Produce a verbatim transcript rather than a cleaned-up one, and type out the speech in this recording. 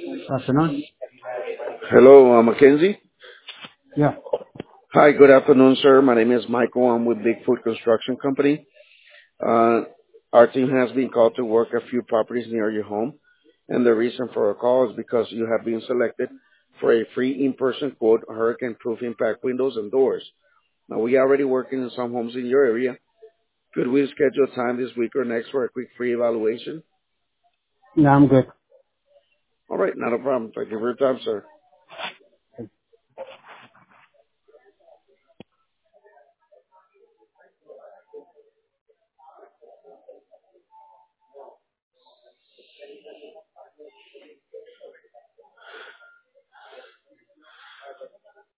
Afternoon. Hello, uh, Mackenzie. Yeah. Hi, good afternoon, sir. My name is Michael. I'm with Bigfoot Construction Company. Uh, our team has been called to work a few properties near your home, and the reason for our call is because you have been selected for a free in-person quote, hurricane-proof impact windows and doors. Now, we are already working in some homes in your area. Could we schedule time this week or next for a quick free evaluation? No, I'm good. All right, not a problem. Thank you for your time, sir.